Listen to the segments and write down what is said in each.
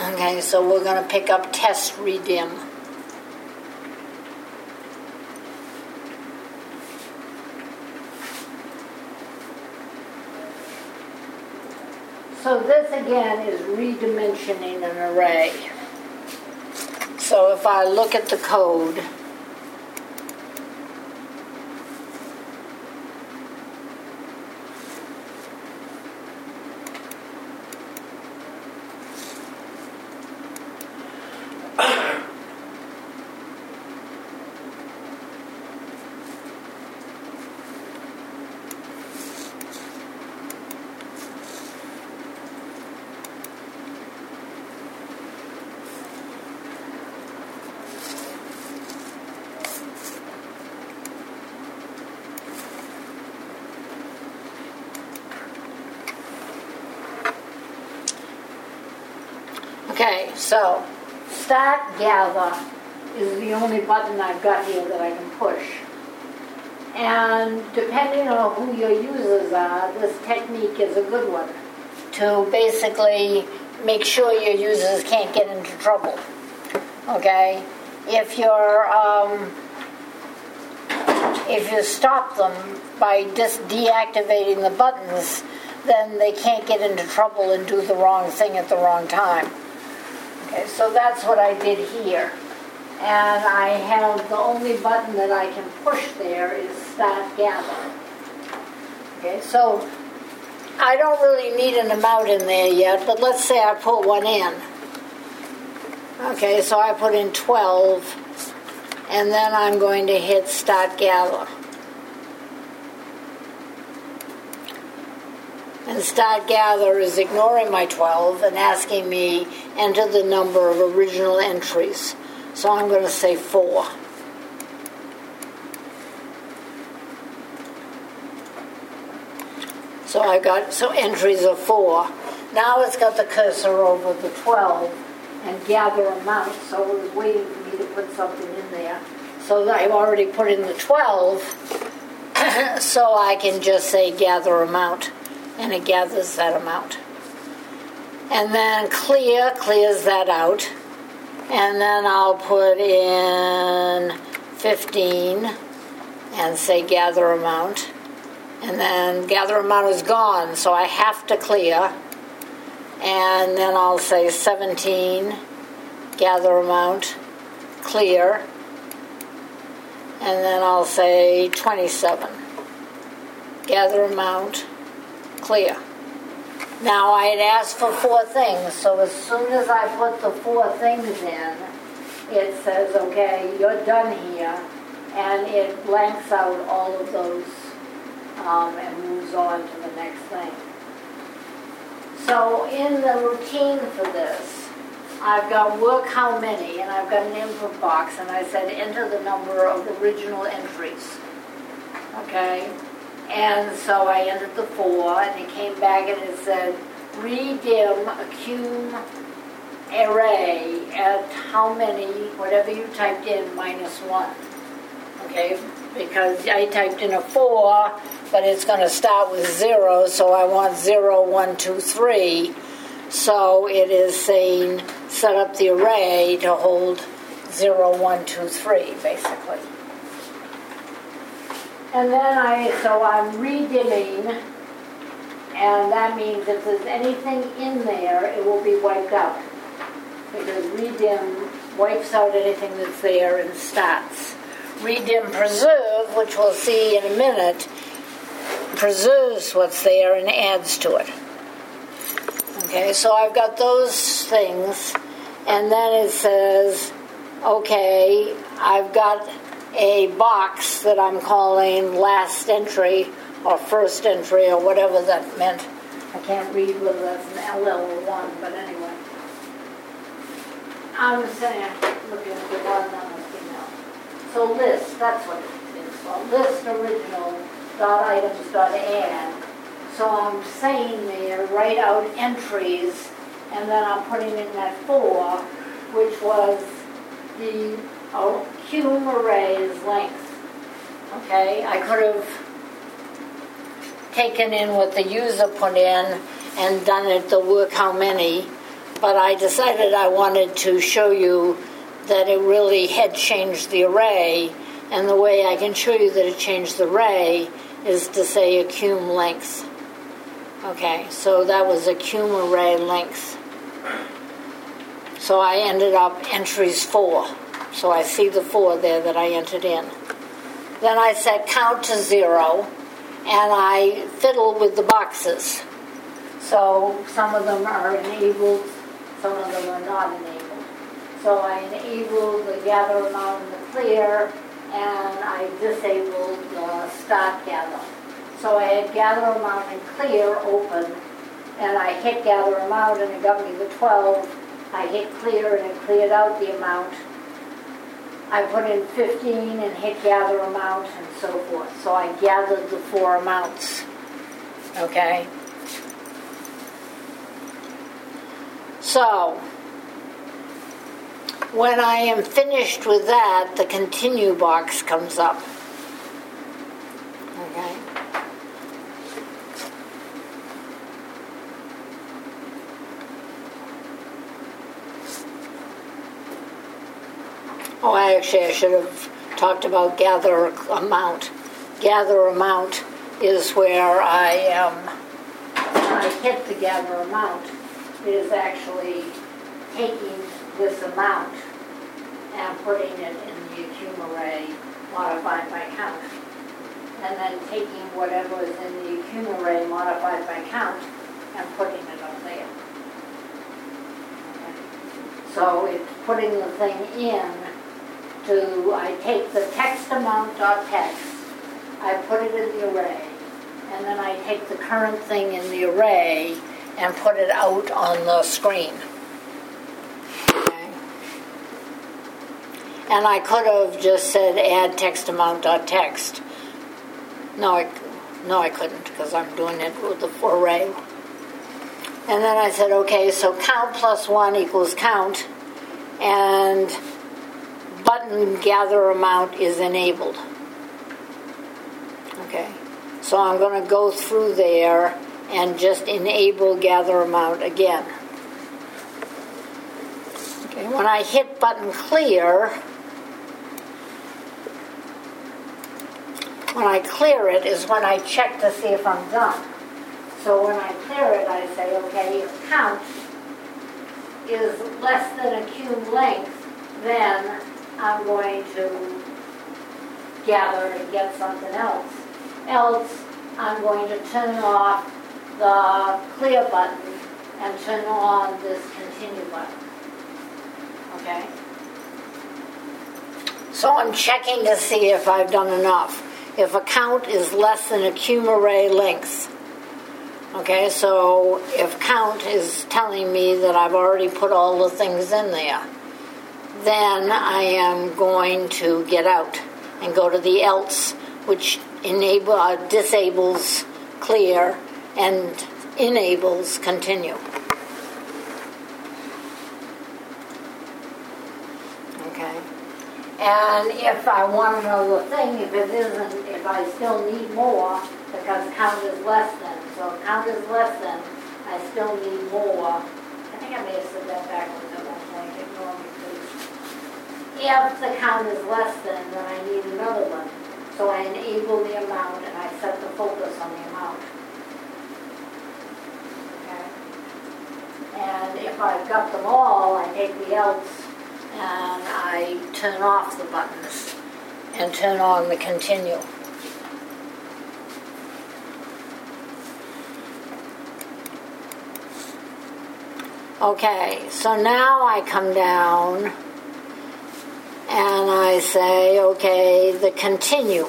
Okay, so we're going to pick up test redim. So this again is redimensioning an array. So if I look at the code, okay, so start gather is the only button I've got here that I can push. And depending on who your users are, this technique is a good one to basically make sure your users can't get into trouble. Okay? If you stop them by just deactivating the buttons, then they can't get into trouble and do the wrong thing at the wrong time. Okay, so that's what I did here. And I have the only button that I can push there is Start Gather. Okay, so I don't really need an amount in there yet, but let's say I put one in. Okay, so I put in 12, and then I'm going to hit Start Gather. And Start Gather is ignoring my 12 and asking me enter the number of original entries. So I'm going to say 4. So entries are 4. Now it's got the cursor over the 12 and gather amount, so it was waiting for me to put something in there. So I've already put in the 12, so I can just say gather amount, and it gathers that amount. And then clears that out. And then I'll put in 15 and say gather amount. And then gather amount is gone, so I have to clear. And then I'll say 17, gather amount, clear. And then I'll say 27, gather amount, clear. Now I had asked for 4 things, so as soon as I put the 4 things in, it says, okay, you're done here, and it blanks out all of those and moves on to the next thing. So in the routine for this, I've got work how many, and I've got an input box, and I said enter the number of original entries. Okay? And so I entered the 4, and it came back and it said, redim a cum array at how many, whatever you typed in, minus 1. Okay? Because I typed in a 4, but it's going to start with 0, so I want 0, 1, 2, 3. So it is saying, set up the array to hold 0, 1, 2, 3, basically. And then I'm redimming, and that means if there's anything in there, it will be wiped out. Because redim wipes out anything that's there and starts. Redim preserve, which we'll see in a minute, preserves what's there and adds to it. Okay, so I've got those things, and then it says, okay, I've got a box that I'm calling last entry or first entry or whatever that meant. I can't read whether that's an LL or 1, but anyway. I'm saying, looking at the one on the email. So list, that's what it is called. List original dot items dot add. So I'm saying there, write out entries, and then I'm putting in that 4, which was the cum array's length. Okay, I could have taken in what the user put in and done it the work how many, but I decided I wanted to show you that it really had changed the array, and the way I can show you that it changed the array is to say a cum length. Okay, so that was a cum array length. So I ended up entries 4. So I see the 4 there that I entered in. Then I set count to 0, and I fiddle with the boxes. So some of them are enabled, some of them are not enabled. So I enabled the gather amount in the clear, and I disabled the start gather. So I had gather amount in clear open, and I hit gather amount, and it got me the 12. I hit clear, and it cleared out the amount. I put in 15 and hit gather amount, and so forth. So I gathered the 4 amounts. Okay? So, when I am finished with that, the continue box comes up. Okay? Oh, I should have talked about gather amount. Gather amount is where when I hit the gather amount, it is actually taking this amount and putting it in the accum array modified by count. And then taking whatever is in the accum array modified by count and putting it up there. Okay. So it's putting the thing in. I take the text amount dot text, I put it in the array, and then I take the current thing in the array and put it out on the screen. Okay. And I could have just said add text amount dot text. No, I couldn't, because I'm doing it with the array. And then I said, okay, so count plus 1 equals count, and button gather amount is enabled. Okay, so I'm going to go through there and just enable gather amount again. Okay, when I hit button clear, when I clear it is when I check to see if I'm done. So when I clear it, I say, okay, if count is less than a cum length, then I'm going to gather and get something else. Else, I'm going to turn off the clear button and turn on this continue button. Okay? So I'm checking to see if I've done enough. If a count is less than a cum array length. Okay, so if count is telling me that I've already put all the things in there, then I am going to get out and go to the else, which disables clear and enables continue. Okay. And if I want to know the thing, if I still need more, because count is less than. So if count is less than, I still need more. I think I may have said that backwards at one point. Ignore me, please. If the count is less than, then I need another one. So I enable the amount and I set the focus on the amount. Okay? And if I've got them all, I take the else and I turn off the buttons and turn on the continue. Okay, so now I come down and I say, okay, the continue.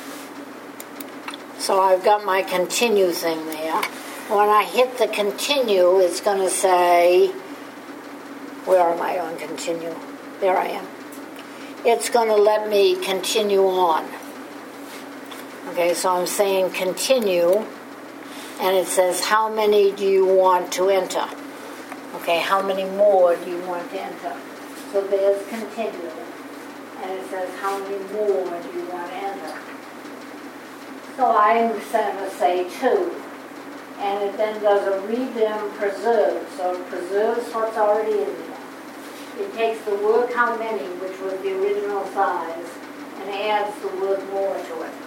So I've got my continue thing there. When I hit the continue, it's going to say, where am I on continue? There I am. It's going to let me continue on. Okay, so I'm saying continue, and it says, how many do you want to enter? Okay, how many more do you want to enter? So there's continue, and it says, how many more do you want to enter? So I'm going to say 2, and it then does a redim preserve. So it preserves what's already in there. It takes the word how many, which was the original size, and adds the word more to it.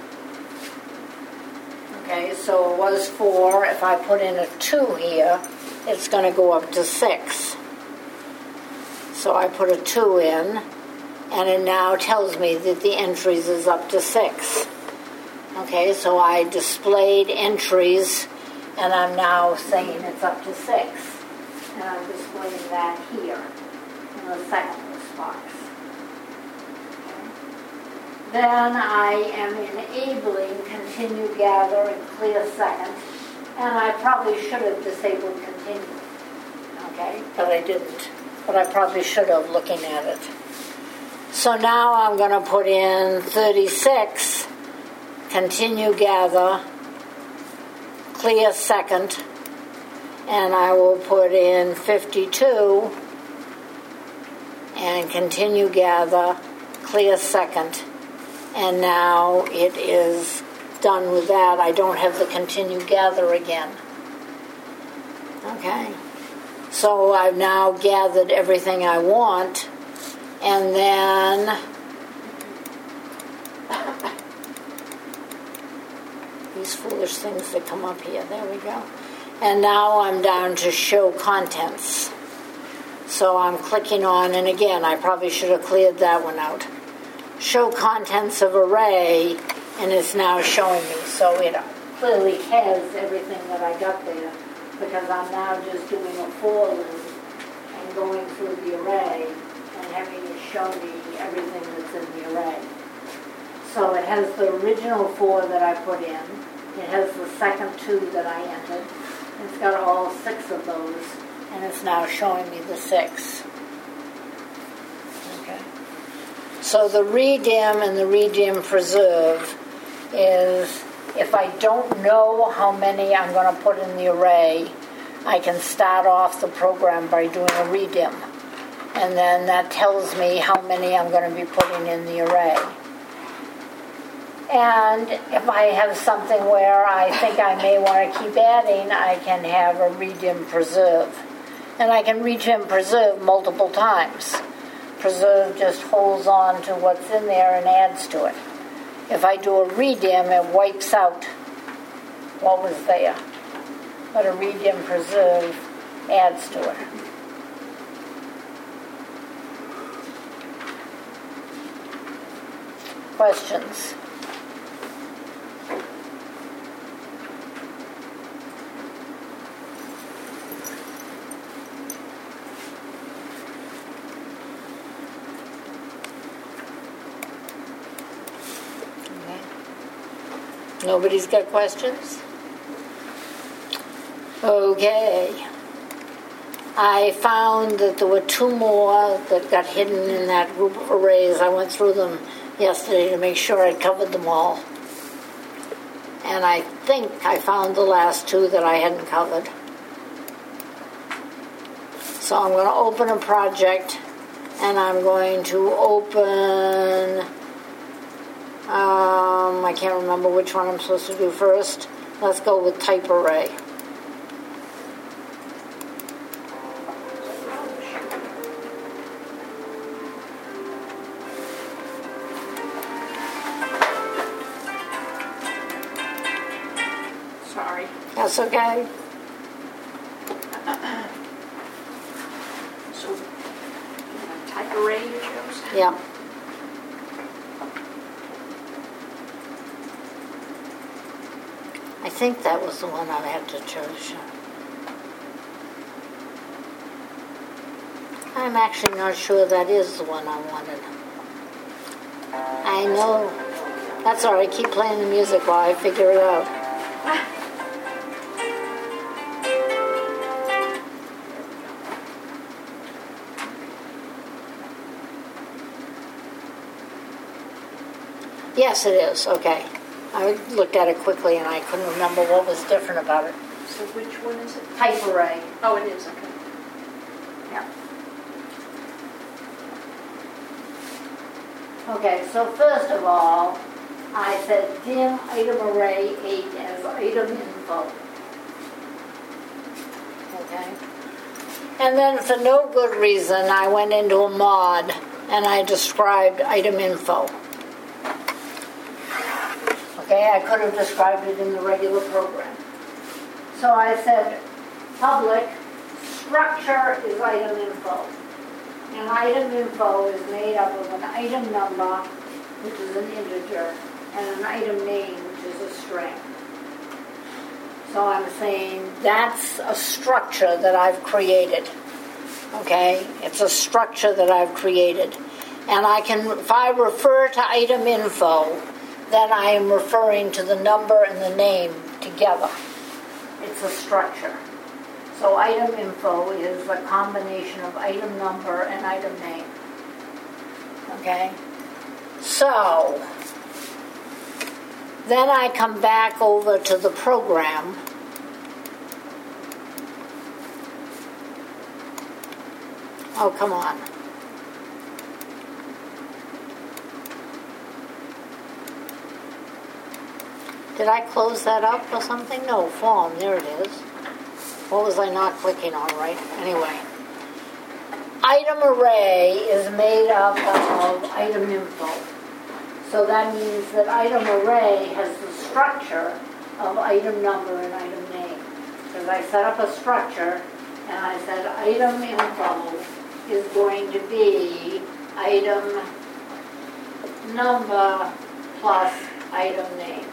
Okay, so it was 4. If I put in a 2 here, it's going to go up to 6. So I put a 2 in, and it now tells me that the entries is up to 6. Okay, so I displayed entries, and I'm now saying it's up to 6. And I'm displaying that here in the second list box. Okay. Then I am enabling continue, gather, and clear second, and I probably should have disabled continue. Okay, but I didn't. But I probably should have, looking at it. So now I'm going to put in 36, continue, gather, clear second, and I will put in 52 and continue, gather, clear second, and now it is done with that. I don't have the continue, gather again. Okay, so I've now gathered everything I want, and then these foolish things that come up here. There we go. And now I'm down to show contents. So I'm clicking on, and again, I probably should have cleared that one out. Show contents of array, and it's now showing me. So it clearly has everything that I got there, because I'm now just doing a for loop and going through the array and having it show me everything that's in the array. So it has the original 4 that I put in. It has the second 2 that I entered. It's got all 6 of those, and it's now showing me the 6. Okay. So the redim and the redim preserve is, if I don't know how many I'm going to put in the array, I can start off the program by doing a redim. And then that tells me how many I'm going to be putting in the array. And if I have something where I think I may want to keep adding, I can have a redim preserve. And I can redim preserve multiple times. Preserve just holds on to what's in there and adds to it. If I do a redim, it wipes out what was there. But a redim preserve adds to it. Questions? Nobody's got questions? Okay. I found that there were 2 more that got hidden in that group of arrays. I went through them yesterday to make sure I'd covered them all. And I think I found the last 2 that I hadn't covered. So I'm going to open a project, and I'm going to open... I can't remember which one I'm supposed to do first. Let's go with type array. Sorry. That's okay. So, type array you chose? Yeah. I think that was the one I had to choose. I'm actually not sure that is the one I wanted. I know. That's all right. Keep playing the music while I figure it out. Yes, it is. Okay. I looked at it quickly and I couldn't remember what was different about it. So which one is it? Type array. Oh, it is, okay. Yeah. Okay, so first of all, I said dim item array 8 as item info. Okay? And then for no good reason, I went into a mod and I described item info. Okay, I could have described it in the regular program. So I said, public structure is item info. And item info is made up of an item number, which is an integer, and an item name, which is a string. So I'm saying that's a structure that I've created. Okay? It's a structure that I've created. And I can, if I refer to item info, then I am referring to the number and the name together. It's a structure. So item info is a combination of item number and item name. Okay? So, then I come back over to the program. Oh, come on. Did I close that up or something? No, form, there it is. What was I not clicking on, right? Anyway. Item array is made up of item info. So that means that item array has the structure of item number and item name. Because I set up a structure and I said item info is going to be item number plus item name.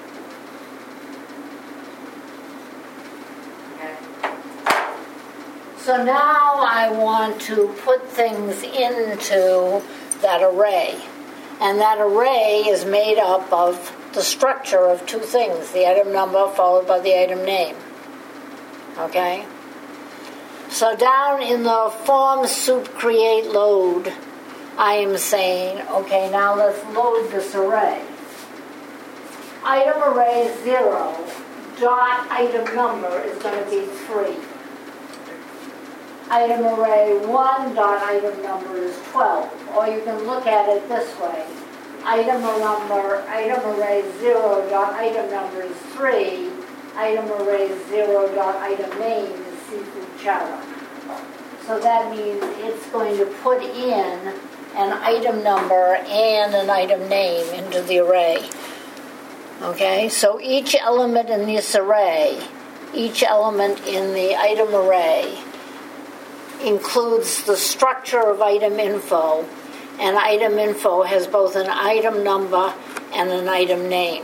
So now I want to put things into that array. And that array is made up of the structure of two things, the item number followed by the item name. Okay? So down in the form soup create load, I am saying, okay, now let's load this array. Item array 0 dot item number is going to be 3. Item array 1 dot item number is 12. Or you can look at it this way. Item array 0 dot item number is 3. Item array 0 dot item name is seafood chowder. So that means it's going to put in an item number and an item name into the array. Okay, so each element in this array, each element in the item array includes the structure of item info, and item info has both an item number and an item name.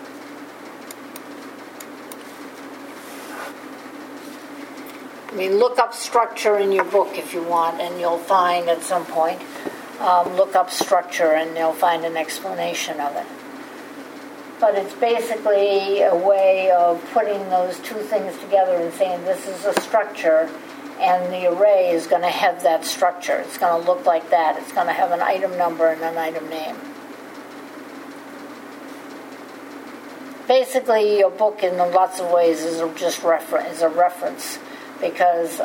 I mean, look up structure in your book if you want, and you'll find at some point, look up structure and you'll find an explanation of it. But it's basically a way of putting those two things together and saying this is a structure, and the array is going to have that structure. It's going to look like that. It's going to have an item number and an item name. Basically, your book in lots of ways is a reference, because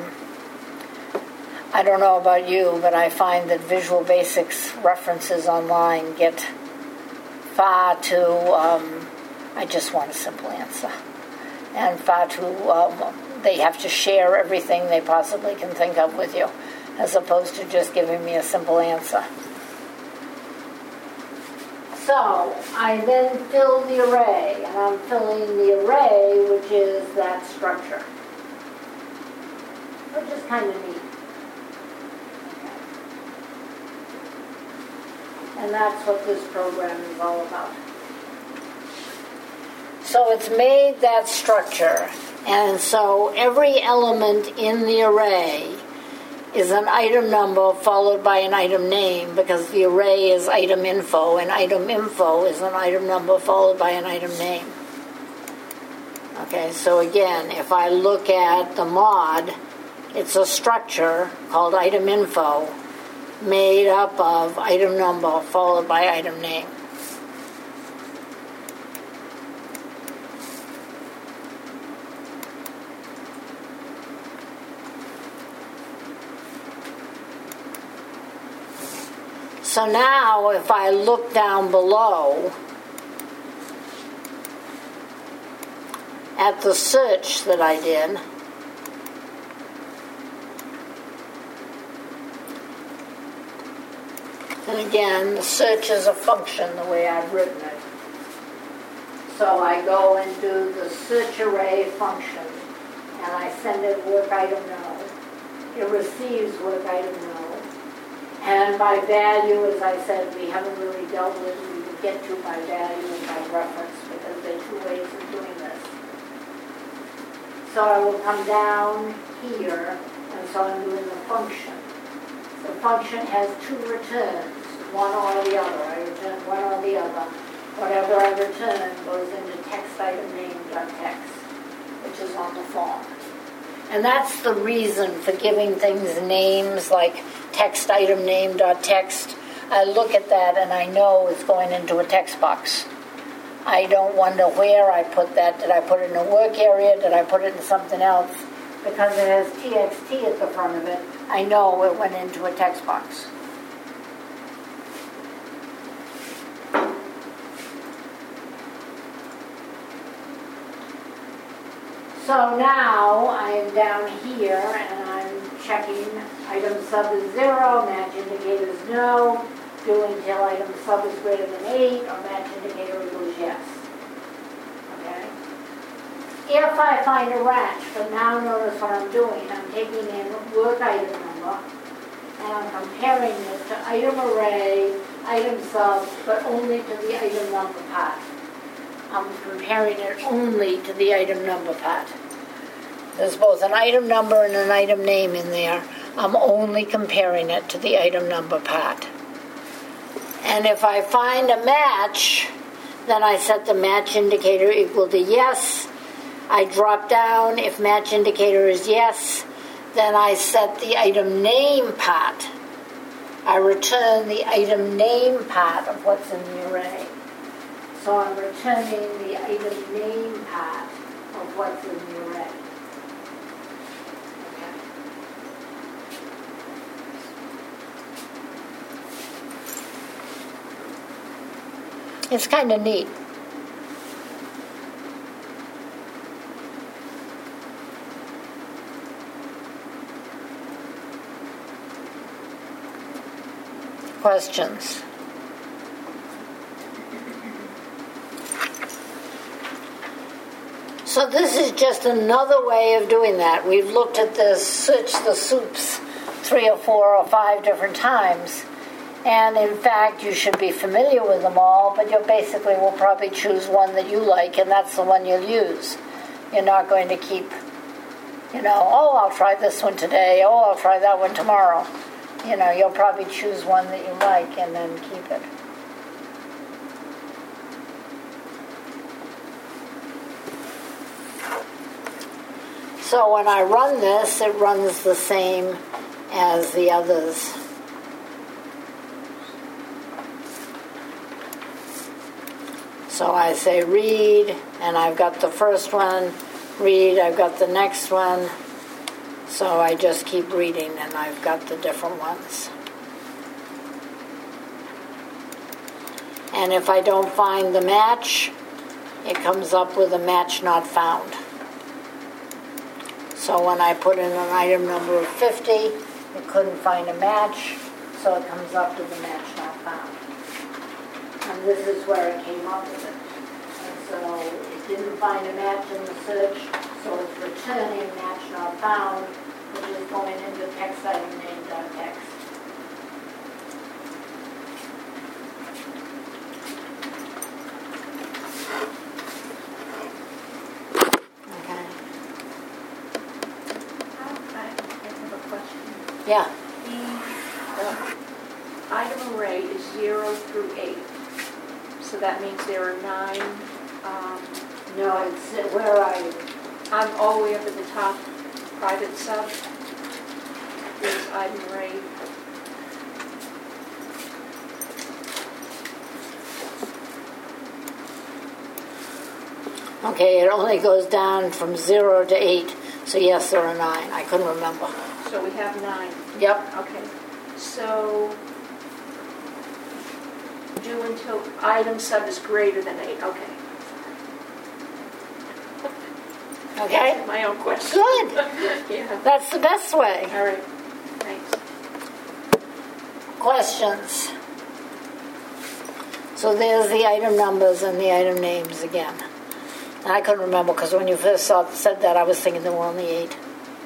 I don't know about you, but I find that Visual Basics references online get far too, I just want a simple answer, and far too, they have to share everything they possibly can think of with you, as opposed to just giving me a simple answer. So, I then fill the array, and I'm filling the array, which is that structure, which is kind of neat. And that's what this program is all about. So it's made that structure, and so every element in the array is an item number followed by an item name, because the array is item info, and item info is an item number followed by an item name. Okay, so again, if I look at the mod, it's a structure called item info made up of item number followed by item name. So now if I look down below at the search that I did, And again, the search is a function the way I've written it. So I go and do the search array function, and I send it work item no. It receives work item no. And by value, as I said, we haven't really dealt with. We will get to by value and by reference because there are two ways of doing this. So I will come down here, and so I'm doing the function. The function has two returns, one or the other. I return one or the other. Whatever I return goes into text item name.text, which is on the form. And that's the reason for giving things names like text item name.text. I look at that and I know it's going into a text box. I don't wonder where I put that. Did I put it in a work area? Did I put it in something else? Because it has TXT at the front of it, I know it went into a text box. So now I am down here and I'm checking item sub is 0, match indicator is no, do until item sub is greater than 8, or match indicator equals yes. Okay? If I find a match, but now notice what I'm doing, I'm taking in work item number and I'm comparing it to item array, item sub, but only to the item number part. I'm comparing it only to the item number part. There's both an item number and an item name in there. I'm only comparing it to the item number part. And if I find a match, then I set the match indicator equal to yes. I drop down. If match indicator is yes, then I set the item name part. I return the item name part of what's in the array. So I'm returning the item name part of what's in the array. Okay. It's kind of neat. Questions? So this is just another way of doing that. We've looked at this, search the soups 3 or 4 or 5 different times. And in fact, you should be familiar with them all, but you basically will probably choose one that you like, and that's the one you'll use. You're not going to keep, oh, I'll try this one today, oh, I'll try that one tomorrow. You'll probably choose one that you like and then keep it. So when I run this, it runs the same as the others. So I say read, and I've got the first one, read, I've got the next one. So I just keep reading, and I've got the different ones. And if I don't find the match, it comes up with a match not found. So when I put in an item number of 50, it couldn't find a match, so it comes up with a match not found. And this is where it came up with it. And so it didn't find a match in the search, so it's returning match not found, which is going into text item name.text. Okay. I have a question. Yeah. The item array is 0 through 8. So that means there are 9. No, it's where are you? I'm all the way up at the top. Private sub is item array. Okay, it only goes down from 0 to 8. So yes, there are 9. I couldn't remember. So we have 9. Yep. Okay. So do until item sub is greater than 8. Okay. Okay? My own question. Good. Yeah. That's the best way. All right. Thanks. Questions? So there's the item numbers and the item names again. And I couldn't remember because when you first said that, I was thinking there were only 8.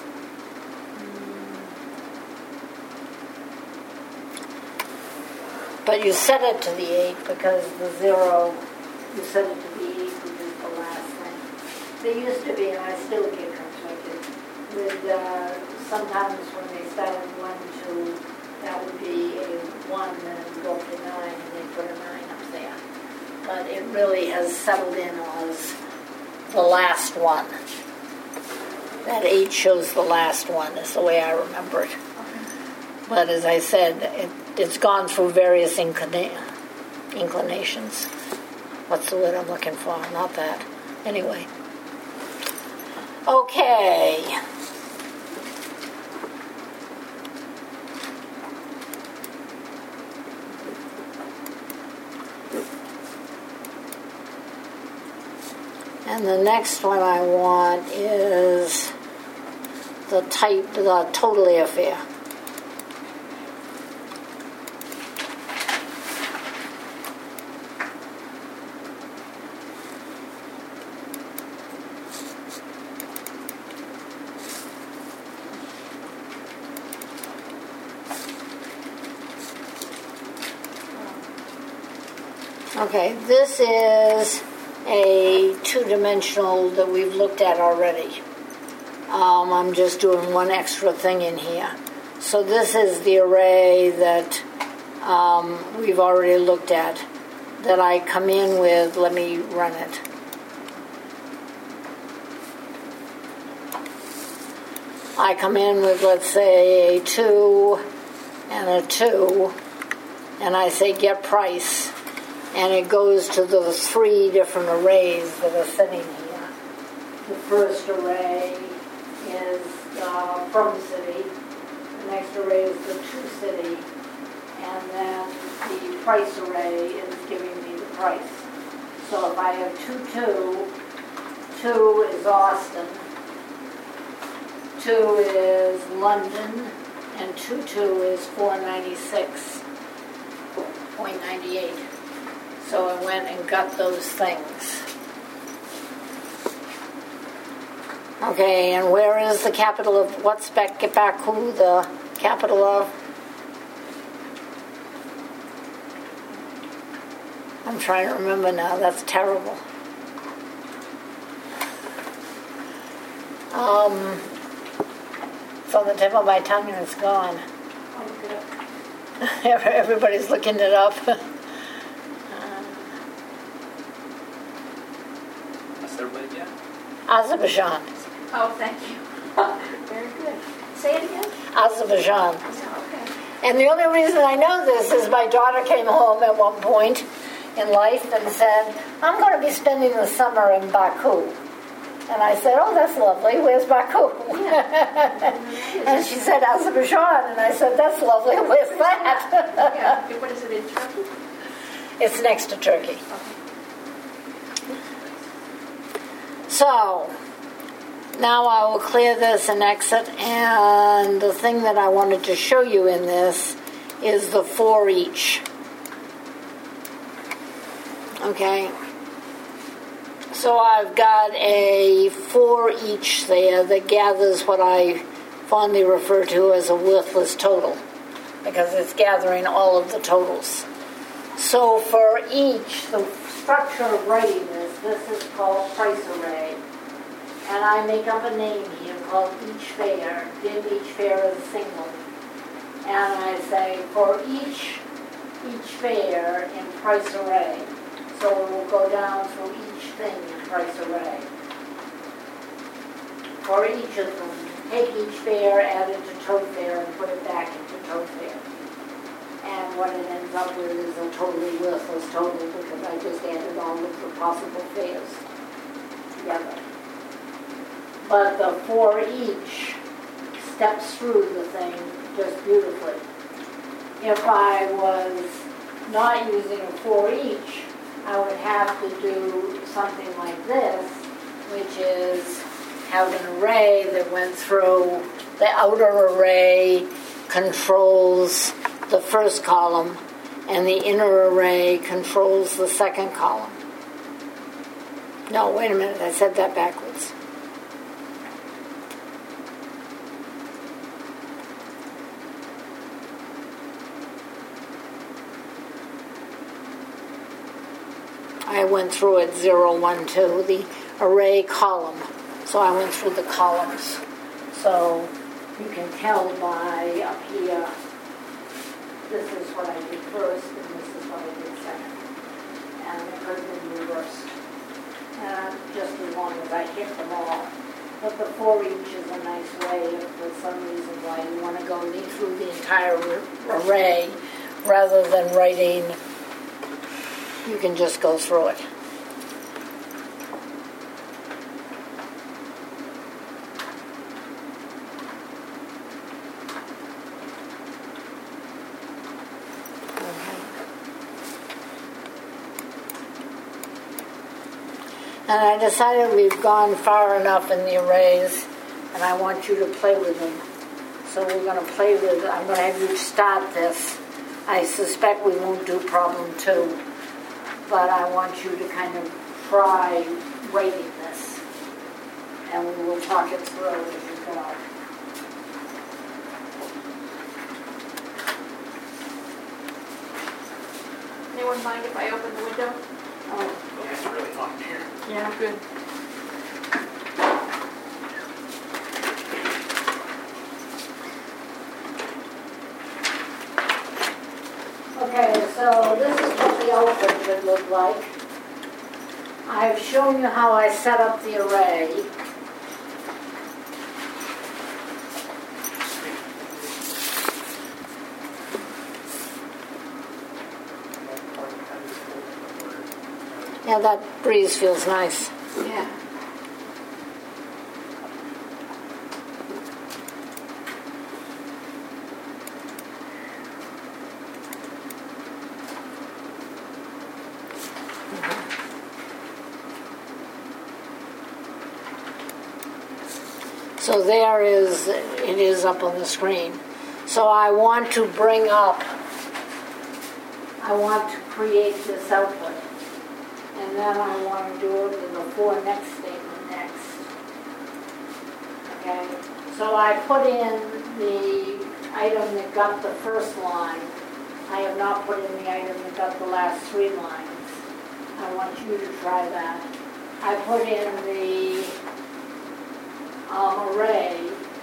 But you set it to the 8 because the 0, you set it to the 8, which is the last thing. There used to be, and I still get conflicted, with sometimes when they started 1, 2, that would be a 1 and go up to 9, and they put a 9 up there. But it really has settled in as the last one. That 8 shows the last one, is the way I remember it. But as I said, it's gone through various inclinations. What's the word I'm looking for? Not that. Anyway. Okay. And the next one I want is the total airfare. Okay, this is a 2-dimensional that we've looked at already. I'm just doing one extra thing in here. So this is the array that we've already looked at, that I come in with. Let me run it. I come in with, let's say, a 2 and a 2, and I say get price. And it goes to the 3 different arrays that are sitting here. The first array is from city. The next array is the to city. And then the price array is giving me the price. So if I have 2, 2 is Austin, 2 is London, and 2 is 496.98. So I went and got those things. Okay, and where is the capital of, what's Baku, the capital of? I'm trying to remember now, that's terrible. It's on the tip of my tongue and it's gone. Okay. Everybody's looking it up. Azerbaijan. Oh, thank you. Very good. Say it again. Azerbaijan. Okay. And the only reason I know this is my daughter came home at one point in life and said, I'm going to be spending the summer in Baku. And I said, oh, that's lovely. Where's Baku? Yeah. And she said, Azerbaijan. And I said, that's lovely. Where's that? Yeah. What is it, in Turkey? It's next to Turkey. Okay. So, now I will clear this and exit, and the thing that I wanted to show you in this is the for each. Okay? So I've got a for each there that gathers what I fondly refer to as a worthless total, because it's gathering all of the totals. So for each, the structure of writing this is called price array. And I make up a name here called each fare. Dim each fare is single. And I say for each fare in price array. So it will go down through each thing in price array. For each of them, take each fare, add it to tote fare, and put it back into tote fare. And what it ends up with is a totally worthless total because I just added all of the possible fares together. But the for each steps through the thing just beautifully. If I was not using a for each, I would have to do something like this, which is have an array that went through the outer array controls the first column, and the inner array controls the second column. No, wait a minute, I said that backwards. I went through it 0, 1, 2, the array column. So I went through the columns. So you can tell by up here, this is what I did first, and this is what I did second. And it could have been reversed. Just as long as I hit them all. But the for each is a nice way if for some reason why you want to go through the entire array rather than writing. You can just go through it. And I decided we've gone far enough in the arrays, and I want you to play with them. So we're going to play with, I'm going to have you start this. I suspect we won't do problem 2, but I want you to kind of try writing this. And we will talk it through as you go. Anyone mind if I open the window? Oh. Yeah, it's really hot in here. Yeah, good. Okay, so this is what the output should look like. I've shown you how I set up the array. Yeah, that breeze feels nice. Yeah. So there is, it is up on the screen. So I want to bring up, I want to create this output. And then I want to do it with the for next statement next. Okay? So I put in the item that got the first line. I have not put in the item that got the last 3 lines. I want you to try that. I put in the array.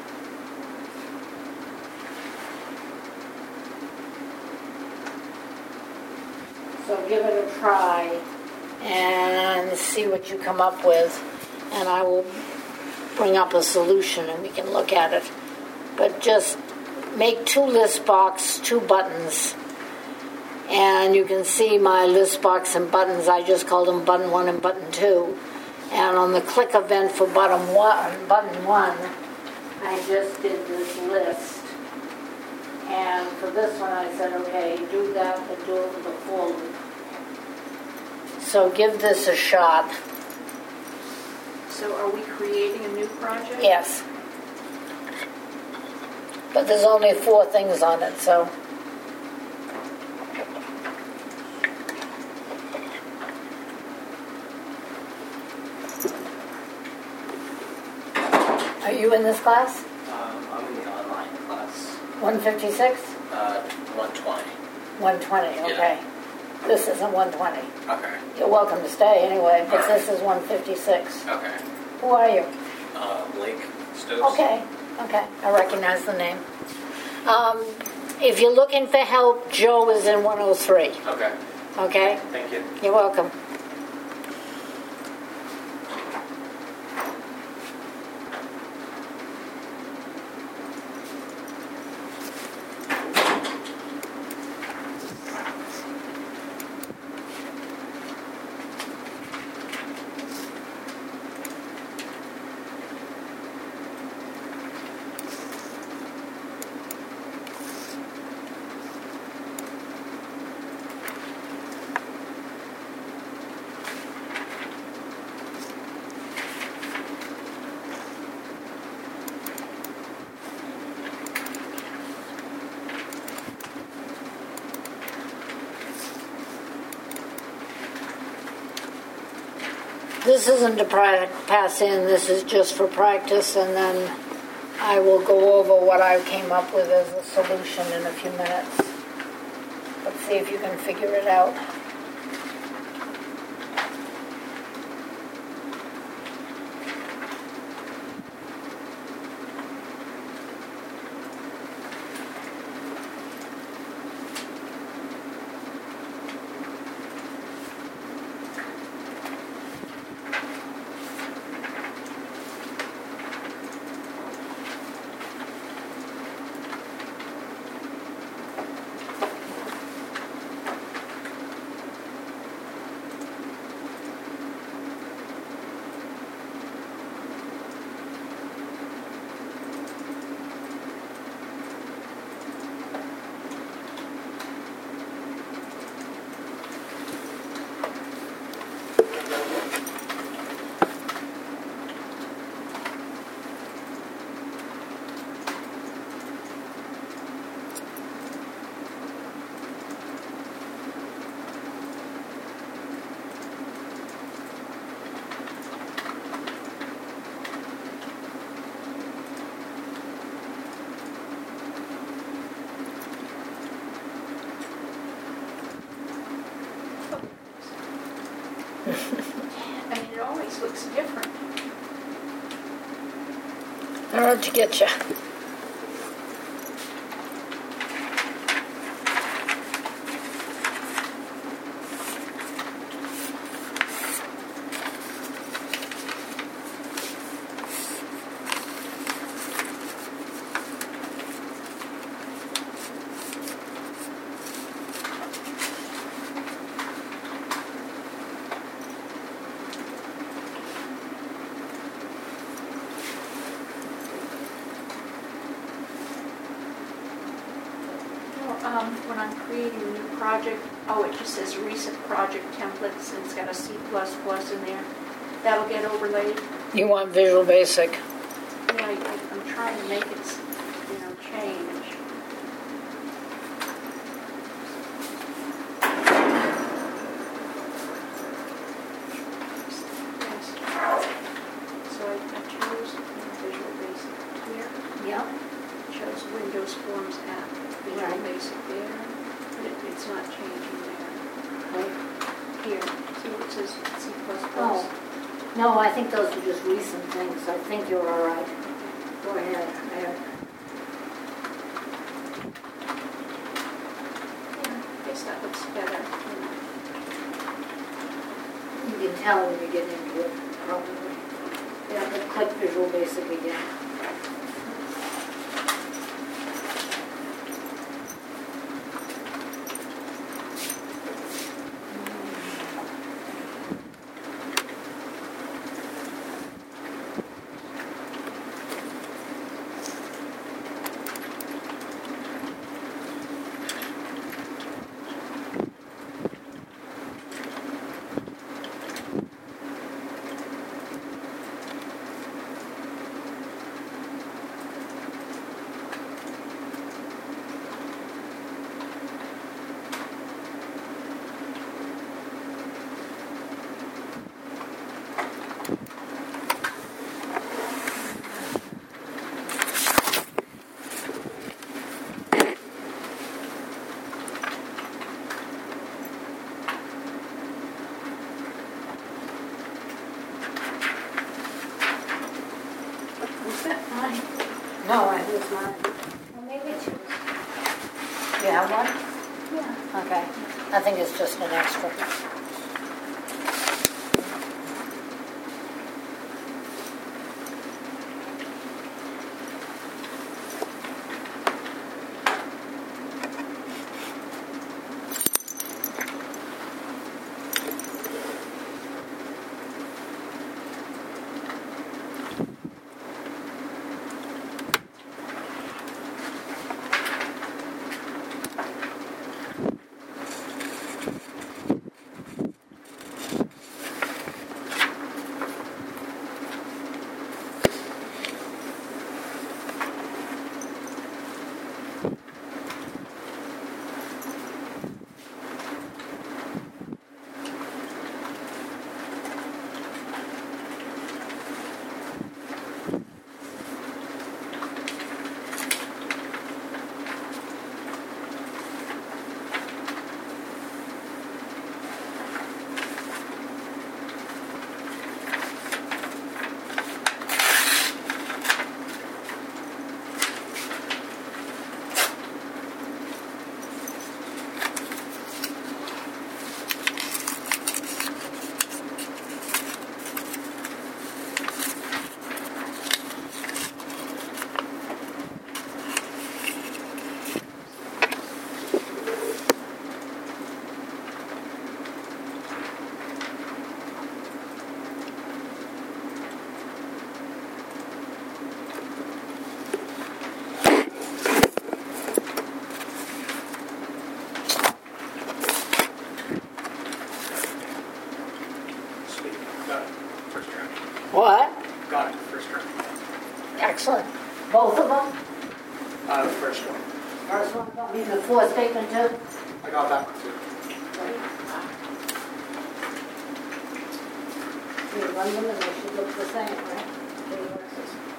So give it a try and see what you come up with, and I will bring up a solution and we can look at it. But just make 2 list box, 2 buttons, and you can see my list box and buttons. I just called them button 1 and button 2, and on the click event for button 1, I just did this list, and for this one I said, okay, do that, but do it with a for loop. So give this a shot. So are we creating a new project? Yes. But there's only 4 things on it, so. Are you in this class? I'm in the online class. 156? 120. 120, okay. Yeah. This isn't 120. Okay. You're welcome to stay anyway, but Alright. this is 156. Okay. Who are you? Blake Stokes. Okay, I recognize the name. If you're looking for help, Joe is in 103. Okay. Okay? Thank you. You're welcome. This isn't to pass in, this is just for practice, and then I will go over what I came up with as a solution in a few minutes. Let's see if you can figure it out. I mean, it always looks different. Hard to get you. When I'm creating a new project, it just says recent project templates, and it's got a C++ in there. That'll get overlaid. You want Visual Basic. Yeah, I'm trying to make it, change. Yes. So I chose Visual Basic here. Yep. Chose Windows Forms app. Visual Right. Basic there. But it's not changing there. Right. Here, see what it says C++. Oh. No, I think those are just recent things. I think you're all right. Go ahead. Yeah, I guess that looks better. You can tell when you get into it, probably. Yeah, but click Visual Basic again. Was that fine? No, I think it's mine. Well, maybe it's yours. You have one? Yeah. Okay. I think it's just an extra. Sweet. Got it. First try. What? Got it. First try. Excellent. Both of them? The first one. First one, I mean the fourth statement too? I got that one too. You run them and they should look the same, right? Okay, what's this?